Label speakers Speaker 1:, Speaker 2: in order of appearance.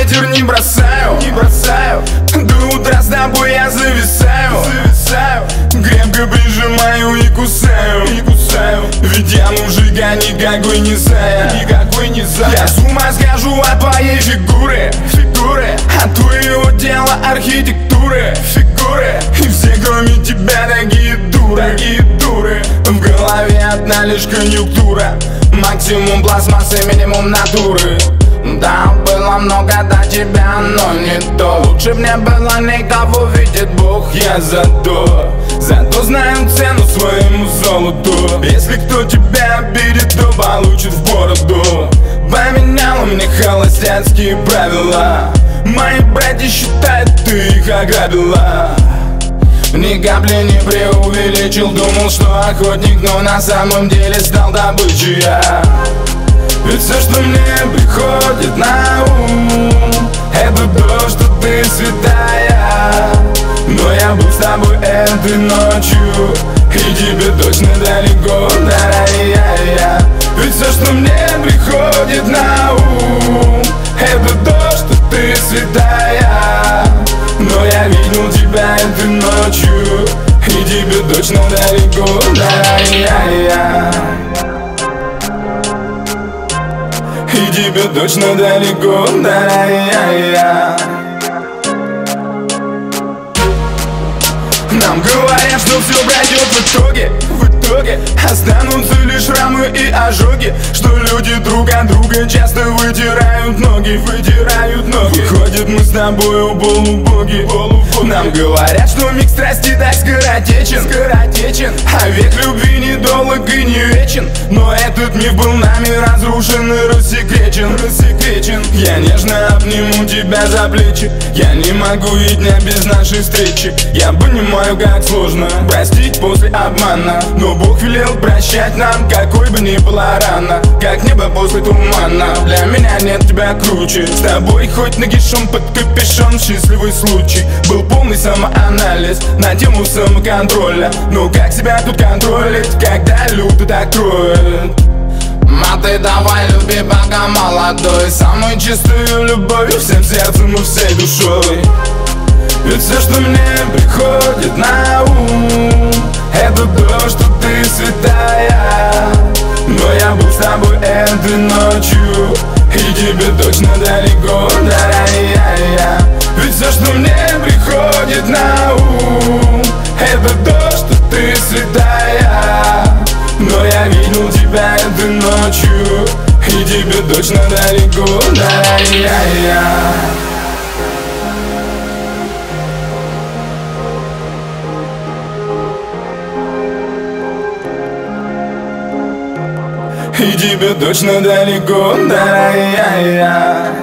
Speaker 1: ветер не бросаю, не бросаю. До утра с тобой я зависаю, зависаю. Крепко прижимаю и кусаю, и кусаю. Ведь я мужика никакой не зая, никакой не зая. Я с ума схожу от твоей фигуры, фигуры, от твоего тела архитектуры, фигуры. И все кроме тебя такие дуры, такие дуры. В голове одна лишь конъюнктура, максимум пластмассы, минимум натуры. Да, было много до тебя, но не то. Лучше б не было никого, видит Бог. Я зато знаю цену своему золоту. Если кто тебя обидит, то получит в бороду. Поменяла мне холостяцкие правила. Мои братья считают, ты их ограбила. Ни капли не преувеличил, думал, что охотник, но на самом деле стал добычей я. Ведь все, что мне приходит на ум, это то, что ты святая. Но я был с тобой этой ночью, и тебе точно далеко, дорогая. Ведь все, что мне приходит на ум, это то, что ты святая. Но я видел тебя этой ночью, и тебе точно далеко, дорогая. И тебе точно далеко, дорогая. Нам говорят, что все пройдет в итоге останутся лишь шрамы и ожоги. Что люди друг от друга часто вытирают ноги, вытирают ноги. Выходит, мы с тобою полубоги. Нам говорят, что миг страсти так скоротечен, скоротечен. А век любви недолг и не вечен. Но этот миф был нами разрушен и рассекречен, рассекречен. Я нежно обниму тебя за плечи. Я не могу и дня без нашей встречи. Я понимаю, как сложно простить после обмана, но Бог велел прощать нам, какой бы ни была рана. Как небо после тумана, для меня нет тебя круче. С тобой хоть нагишом под капюшон, счастливый случай. Был полный самоанализ на тему самоконтроля. Но как себя тут контролить, когда люто так кроет? Ты давай люби, пока молодой. Самую чистую любовью, всем сердцем и всей душой. Ведь все, что мне приходит на ум, это то, что ты святая. Но я был с тобой этой ночью, и тебе точно далеко, дорогая. Ведь все, что мне приходит на ум, это то, что ты святая. Но я видел тебя этой ночью, и тебе точно далеко, дорогая. И тебе точно далеко, дорогая.